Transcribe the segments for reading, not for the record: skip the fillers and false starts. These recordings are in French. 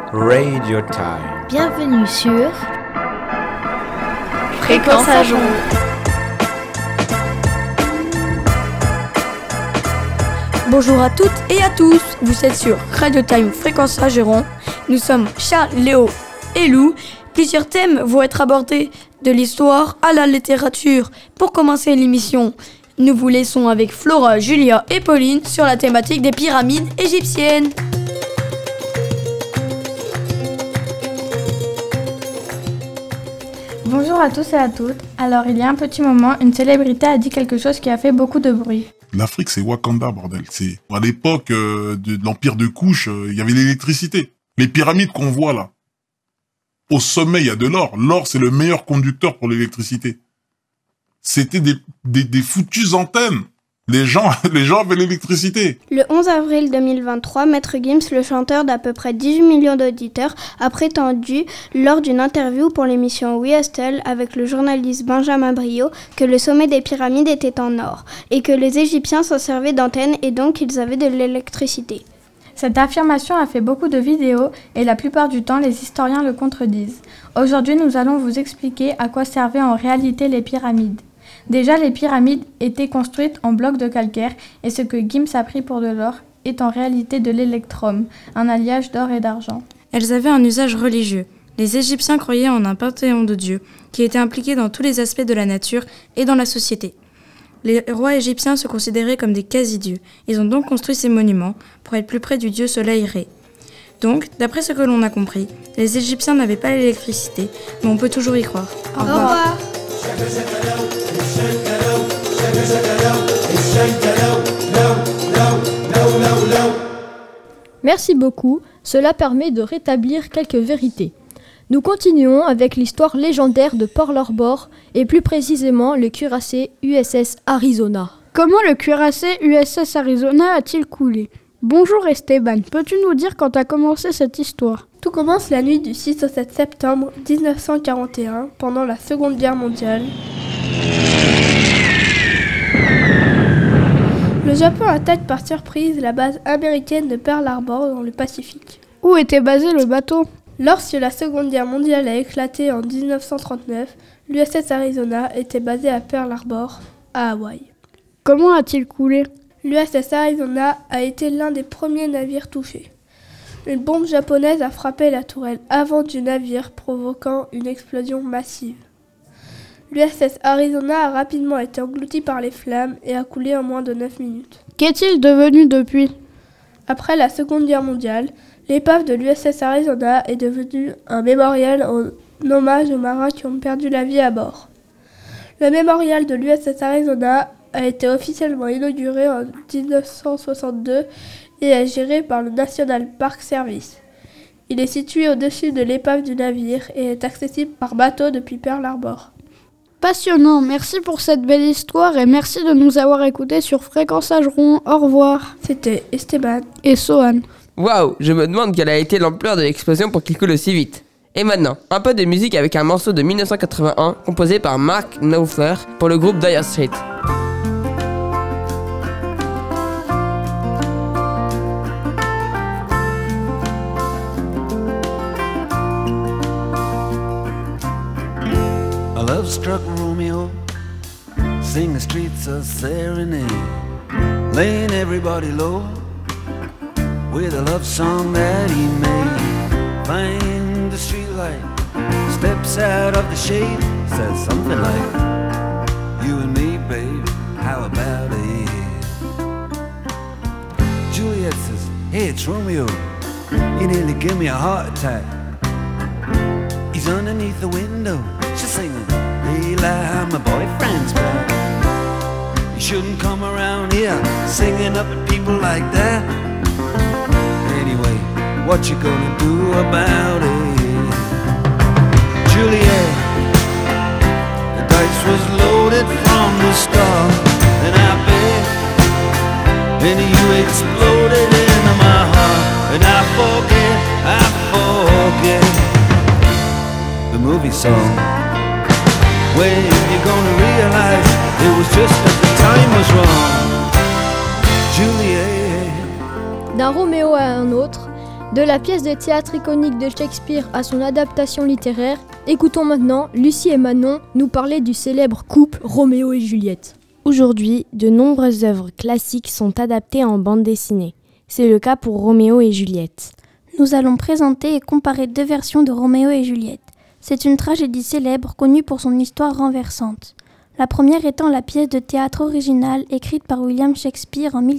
Radio Time. Bienvenue sur Fréquence Ajon. Bonjour à toutes et à tous, vous êtes sur Radio Time Fréquence Ajon. Nous sommes Charles, Léo et Lou. Plusieurs thèmes vont être abordés, de l'histoire à la littérature. Pour commencer l'émission, nous vous laissons avec Flora, Julia et Pauline sur la thématique des pyramides égyptiennes. Bonjour à tous et à toutes. Alors, il y a un petit moment, une célébrité a dit quelque chose qui a fait beaucoup de bruit. L'Afrique, c'est Wakanda, bordel. C'est à l'époque de l'Empire de Couche, il y avait l'électricité. Les pyramides qu'on voit là, au sommet, il y a de l'or. L'or, c'est le meilleur conducteur pour l'électricité. C'était des foutues antennes. Les gens avaient l'électricité. Le 11 avril 2023, Maître Gims, le chanteur d'à peu près 18 millions d'auditeurs, a prétendu, lors d'une interview pour l'émission Oui Estelle avec le journaliste Benjamin Brio, que le sommet des pyramides était en or, et que les Égyptiens s'en servaient d'antennes et donc ils avaient de l'électricité. Cette affirmation a fait beaucoup de vidéos et la plupart du temps, les historiens le contredisent. Aujourd'hui, nous allons vous expliquer à quoi servaient en réalité les pyramides. Déjà, les pyramides étaient construites en blocs de calcaire et ce que Gims a pris pour de l'or est en réalité de l'électrum, un alliage d'or et d'argent. Elles avaient un usage religieux. Les Égyptiens croyaient en un panthéon de dieux qui était impliqué dans tous les aspects de la nature et dans la société. Les rois égyptiens se considéraient comme des quasi-dieux. Ils ont donc construit ces monuments pour être plus près du dieu soleil Ré. Donc, d'après ce que l'on a compris, les Égyptiens n'avaient pas l'électricité, mais on peut toujours y croire. Au revoir. Merci beaucoup, cela permet de rétablir quelques vérités. Nous continuons avec l'histoire légendaire de Pearl Harbor et plus précisément le cuirassé USS Arizona. Comment le cuirassé USS Arizona a-t-il coulé ? Bonjour Esteban, peux-tu nous dire quand a commencé cette histoire ? Tout commence la nuit du 6 au 7 septembre 1941, pendant la Seconde Guerre mondiale. Le Japon attaque par surprise la base américaine de Pearl Harbor dans le Pacifique. Où était basé le bateau ? Lorsque la Seconde Guerre mondiale a éclaté en 1939, l'USS Arizona était basé à Pearl Harbor, à Hawaï. Comment a-t-il coulé ? L'USS Arizona a été l'un des premiers navires touchés. Une bombe japonaise a frappé la tourelle avant du navire, provoquant une explosion massive. L'USS Arizona a rapidement été englouti par les flammes et a coulé en moins de 9 minutes. Qu'est-il devenu depuis ? Après la Seconde Guerre mondiale, l'épave de l'USS Arizona est devenue un mémorial en hommage aux marins qui ont perdu la vie à bord. Le mémorial de l'USS Arizona a été officiellement inauguré en 1962 et est géré par le National Park Service. Il est situé au-dessus de l'épave du navire et est accessible par bateau depuis Pearl Harbor. Passionnant, merci pour cette belle histoire et merci de nous avoir écoutés sur Fréquence Ajon. Au revoir. C'était Esteban et Sohan. Waouh, je me demande quelle a été l'ampleur de l'explosion pour qu'il coule aussi vite. Et maintenant, un peu de musique avec un morceau de 1981 composé par Mark Knopfler pour le groupe Dire Straits. A love-struck Romeo, sing the streets a serenade, laying everybody low with a love song that he made. Find the streetlight, steps out of the shade, says something like, you and me, babe, how about it? Juliet says, hey, it's Romeo, he nearly gave me a heart attack. He's underneath the window, she's singing, Eli, my boyfriend's back. You shouldn't come around here singing up at people like that. Anyway, what you gonna do about it? Juliet, the dice was loaded from the start, and I bet, and you exploded into my heart, and I forget the movie song. When you gonna realize it was just that the time was wrong? Juliet. D'un Roméo à un autre, De la pièce de théâtre iconique de Shakespeare à son adaptation littéraire, écoutons maintenant Lucie et Manon nous parler du célèbre couple Roméo et Juliette. Aujourd'hui, de nombreuses œuvres classiques sont adaptées en bande dessinée. C'est le cas pour Roméo et Juliette. Nous allons présenter et comparer 2 versions de Roméo et Juliette. C'est une tragédie célèbre connue pour son histoire renversante. La première étant la pièce de théâtre originale écrite par William Shakespeare en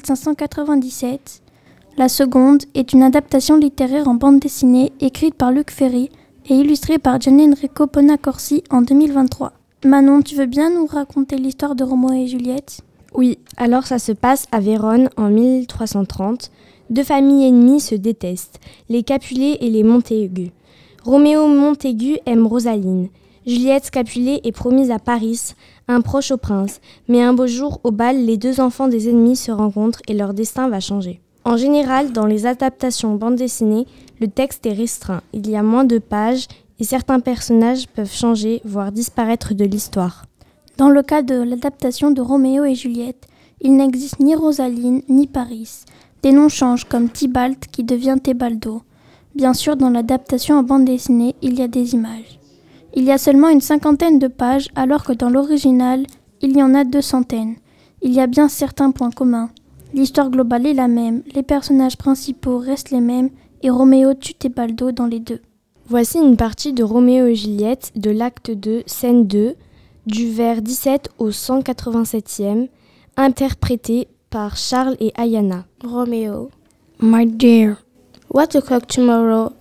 1597. La seconde est une adaptation littéraire en bande dessinée écrite par Luc Ferry et illustrée par Gianenrico Bonacorsi en 2023. Manon, tu veux bien nous raconter l'histoire de Roméo et Juliette ? Oui, alors ça se passe à Vérone en 1330. 2 familles ennemies se détestent, les Capulet et les Montaigu. Roméo Montaigu aime Rosaline. Juliette Capulet est promise à Paris, un proche au prince. Mais un beau jour, au bal, les 2 enfants des ennemis se rencontrent et leur destin va changer. En général, dans les adaptations bande dessinée, le texte est restreint. Il y a moins de pages et certains personnages peuvent changer, voire disparaître de l'histoire. Dans le cas de l'adaptation de Roméo et Juliette, il n'existe ni Rosaline ni Paris. Des noms changent comme Tybalt qui devient Tebaldo. Bien sûr, dans l'adaptation en bande dessinée, il y a des images. Il y a seulement une 50aine de pages, alors que dans l'original, il y en a 200. Il y a bien certains points communs. L'histoire globale est la même, les personnages principaux restent les mêmes, et Roméo tue Tebaldo dans les 2. Voici une partie de Roméo et Juliette de l'acte 2, scène 2, du vers 17 au 187e, interprété par Charles et Ayana. Roméo. My dear, What o'clock tomorrow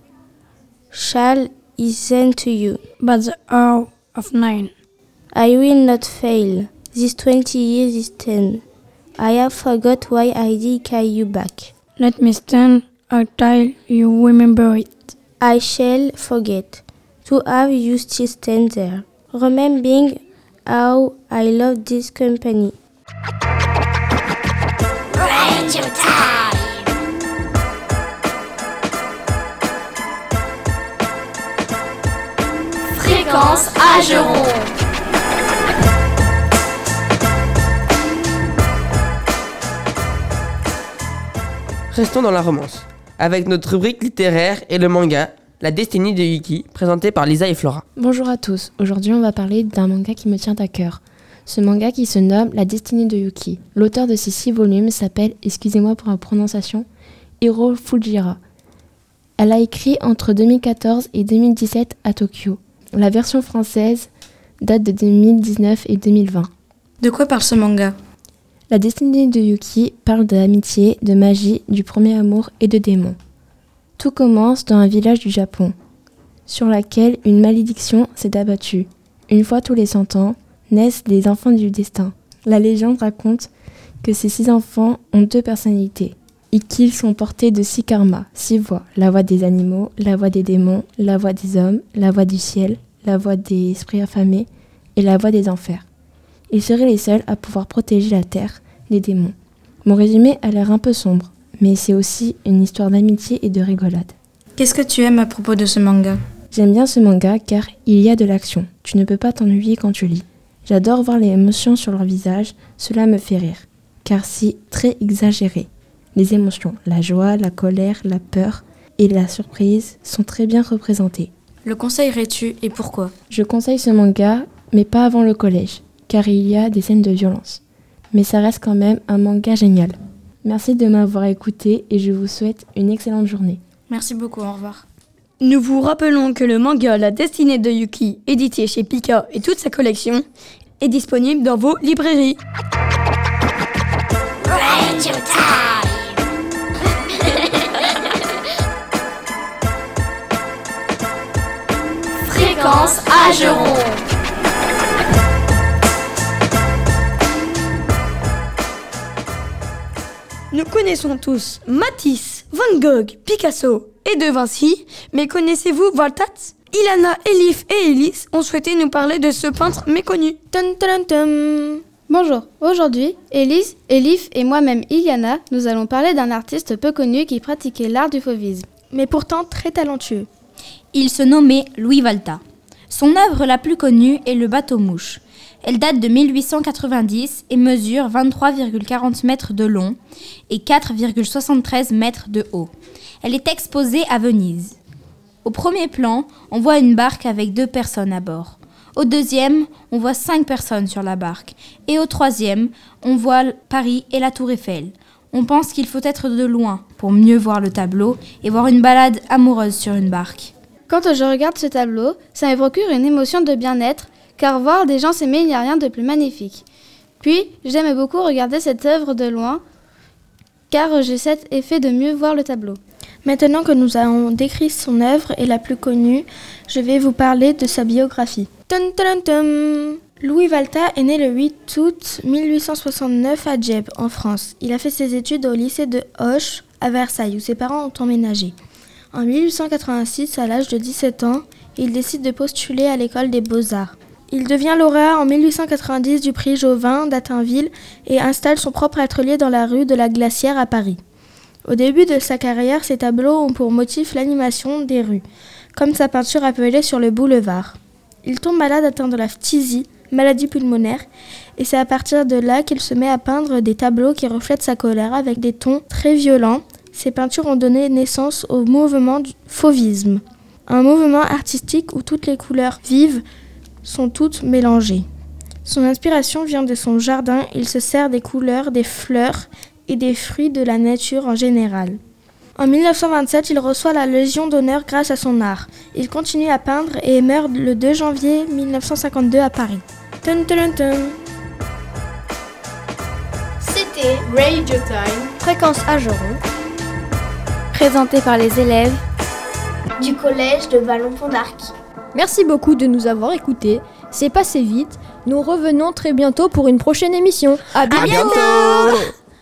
shall is sent to you? But the hour of 9. I will not fail. This 20 years is 10. I have forgot why I did carry you back. Let me stand until you remember it. I shall forget to have you still stand there, remembering how I love this company. Radio Time. Fréquence Ageron. Restons dans la romance, avec notre rubrique littéraire et le manga, La destinée de Yuki, présenté par Lisa et Flora. Bonjour à tous, aujourd'hui on va parler d'un manga qui me tient à cœur. Ce manga qui se nomme La destinée de Yuki. L'auteur de ces 6 volumes s'appelle, excusez-moi pour la prononciation, Hiro Fujira. Elle a écrit entre 2014 et 2017 à Tokyo. La version française date de 2019 et 2020. De quoi parle ce manga ? La destinée de Yuki parle d'amitié, de magie, du premier amour et de démons. Tout commence dans un village du Japon, sur lequel une malédiction s'est abattue. Une fois tous les 100 ans, naissent les enfants du destin. La légende raconte que ces 6 enfants ont 2 personnalités et qu'ils sont portés de 6 karmas, 6 voix. La voix des animaux, la voix des démons, la voix des hommes, la voix du ciel, la voix des esprits affamés et la voix des enfers. Ils seraient les seuls à pouvoir protéger la terre des démons. Mon résumé a l'air un peu sombre, mais c'est aussi une histoire d'amitié et de rigolade. Qu'est-ce que tu aimes à propos de ce manga ? J'aime bien ce manga car il y a de l'action. Tu ne peux pas t'ennuyer quand tu lis. J'adore voir les émotions sur leur visage, cela me fait rire, car c'est très exagéré. Les émotions, la joie, la colère, la peur et la surprise sont très bien représentées. Le conseillerais-tu et pourquoi ? Je conseille ce manga, mais pas avant le collège, car il y a des scènes de violence. Mais ça reste quand même un manga génial. Merci de m'avoir écouté et je vous souhaite une excellente journée. Merci beaucoup, au revoir. Nous vous rappelons que le manga La destinée de Yuki, édité chez Pika et toute sa collection, est disponible dans vos librairies. Radio Time. Fréquence Ageron. Nous connaissons tous Matisse, Van Gogh, Picasso et De Vinci, mais connaissez-vous Voltaire ? Ilana, Elif et Elise ont souhaité nous parler de ce peintre méconnu. Bonjour, aujourd'hui, Elise, Elif et moi-même Iliana, nous allons parler d'un artiste peu connu qui pratiquait l'art du fauvisme, mais pourtant très talentueux. Il se nommait Louis Volta. Son œuvre la plus connue est le bateau-mouche. Elle date de 1890 et mesure 23,40 mètres de long et 4,73 mètres de haut. Elle est exposée à Venise. Au premier plan, on voit une barque avec 2 personnes à bord. Au deuxième, on voit 5 personnes sur la barque. Et au troisième, on voit Paris et la Tour Eiffel. On pense qu'il faut être de loin pour mieux voir le tableau et voir une balade amoureuse sur une barque. Quand je regarde ce tableau, ça me procure une émotion de bien-être, car voir des gens s'aimer, il n'y a rien de plus magnifique. Puis, j'aime beaucoup regarder cette œuvre de loin, car j'ai cet effet de mieux voir le tableau. Maintenant que nous avons décrit son œuvre et la plus connue, je vais vous parler de sa biographie. Louis Valta est né le 8 août 1869 à Dieppe, en France. Il a fait ses études au lycée de Auch, à Versailles, où ses parents ont emménagé. En 1886, à l'âge de 17 ans, il décide de postuler à l'école des Beaux-Arts. Il devient lauréat en 1890 du prix Jovin d'Attainville et installe son propre atelier dans la rue de la Glacière à Paris. Au début de sa carrière, ses tableaux ont pour motif l'animation des rues, comme sa peinture appelée sur le boulevard. Il tombe malade atteint de la phtisie, maladie pulmonaire, et c'est à partir de là qu'il se met à peindre des tableaux qui reflètent sa colère avec des tons très violents. Ces peintures ont donné naissance au mouvement du fauvisme, un mouvement artistique où toutes les couleurs vives sont toutes mélangées. Son inspiration vient de son jardin, il se sert des couleurs, des fleurs et des fruits de la nature en général. En 1927, il reçoit la Légion d'honneur grâce à son art. Il continue à peindre et meurt le 2 janvier 1952 à Paris. C'était Radio Time, Fréquence Ageron, présenté par les élèves du collège de Vallon-Pont d'Arc. Merci beaucoup de nous avoir écoutés. C'est passé vite. Nous revenons très bientôt pour une prochaine émission. À bientôt.